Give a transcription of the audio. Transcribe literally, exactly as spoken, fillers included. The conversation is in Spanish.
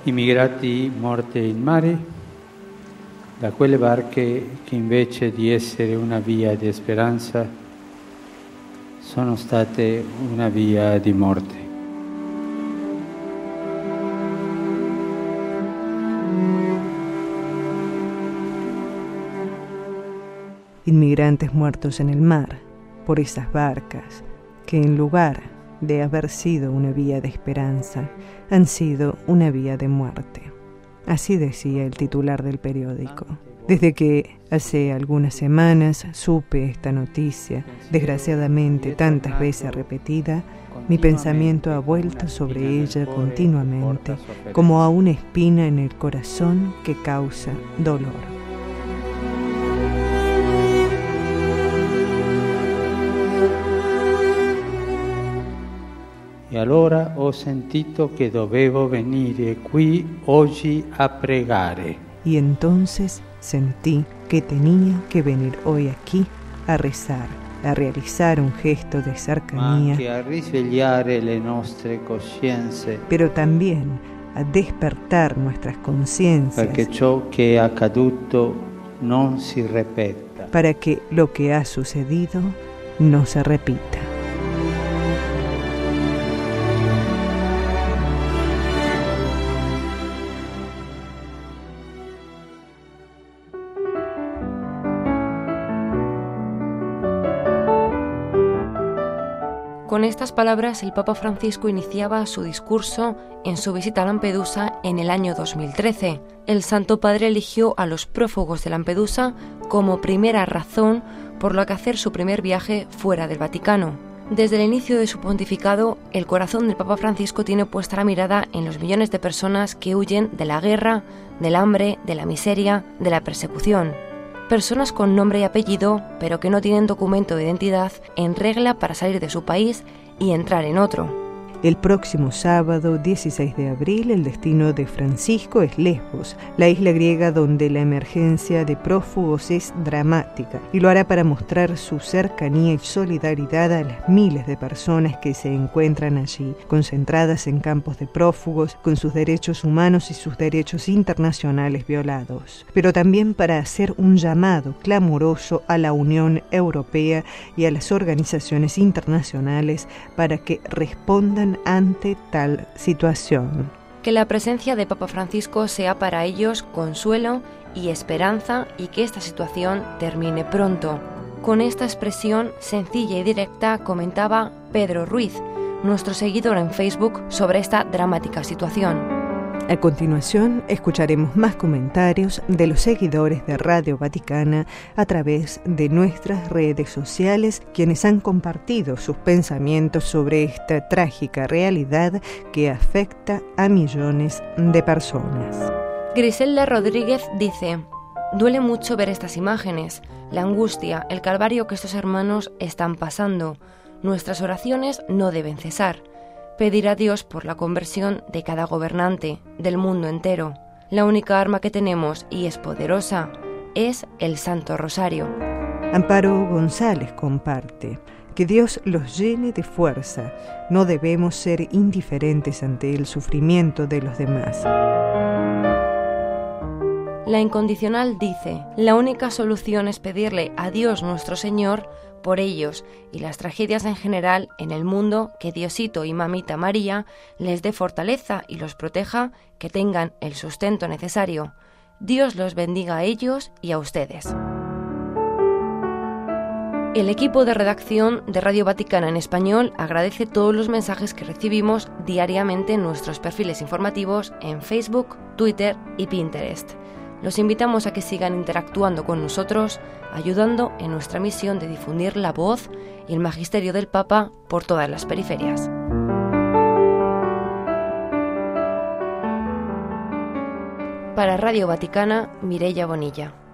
Immigrati morte in mare, da quelle barche che invece di essere una via di speranza sono state una via di morte. Inmigrantes muertos en el mar por esas barcas que en lugar de haber sido una vía de esperanza, han sido una vía de muerte. Así decía el titular del periódico. Desde que hace algunas semanas supe esta noticia, desgraciadamente tantas veces repetida, mi pensamiento ha vuelto sobre ella continuamente, como a una espina en el corazón que causa dolor. E allora ho sentito che dovevo venire qui oggi a pregare. Y entonces sentí que tenía que venir hoy aquí a rezar, a realizar un gesto de cercanía, Ma anche a risvegliare le nostre coscienze, pero también a despertar nuestras conciencias, perché ciò che è accaduto non si ripeta. Para que lo que ha sucedido no se repita. Con estas palabras, el Papa Francisco iniciaba su discurso en su visita a Lampedusa en el año dos mil trece. El Santo Padre eligió a los prófugos de Lampedusa como primera razón por la que hacer su primer viaje fuera del Vaticano. Desde el inicio de su pontificado, el corazón del Papa Francisco tiene puesta la mirada en los millones de personas que huyen de la guerra, del hambre, de la miseria, de la persecución. Personas con nombre y apellido, pero que no tienen documento de identidad en regla para salir de su país y entrar en otro. El próximo sábado, dieciséis de abril, el destino de Francisco es Lesbos, la isla griega donde la emergencia de prófugos es dramática, y lo hará para mostrar su cercanía y solidaridad a las miles de personas que se encuentran allí, concentradas en campos de prófugos, con sus derechos humanos y sus derechos internacionales violados, pero también para hacer un llamado clamoroso a la Unión Europea y a las organizaciones internacionales para que respondan ante tal situación. Que la presencia de Papa Francisco sea para ellos consuelo y esperanza y que esta situación termine pronto. Con esta expresión sencilla y directa comentaba Pedro Ruiz, nuestro seguidor en Facebook, sobre esta dramática situación. A continuación, escucharemos más comentarios de los seguidores de Radio Vaticana a través de nuestras redes sociales, quienes han compartido sus pensamientos sobre esta trágica realidad que afecta a millones de personas. Griselda Rodríguez dice: duele mucho ver estas imágenes, la angustia, el calvario que estos hermanos están pasando. Nuestras oraciones no deben cesar. Pedir a Dios por la conversión de cada gobernante, del mundo entero. La única arma que tenemos, y es poderosa, es el Santo Rosario. Amparo González comparte: que Dios los llene de fuerza. No debemos ser indiferentes ante el sufrimiento de los demás. La Incondicional dice: la única solución es pedirle a Dios nuestro Señor por ellos y las tragedias en general en el mundo, que Diosito y Mamita María les dé fortaleza y los proteja, que tengan el sustento necesario. Dios los bendiga a ellos y a ustedes. El equipo de redacción de Radio Vaticana en español agradece todos los mensajes que recibimos diariamente en nuestros perfiles informativos en Facebook, Twitter y Pinterest. Los invitamos a que sigan interactuando con nosotros, ayudando en nuestra misión de difundir la voz y el magisterio del Papa por todas las periferias. Para Radio Vaticana, Mireia Bonilla.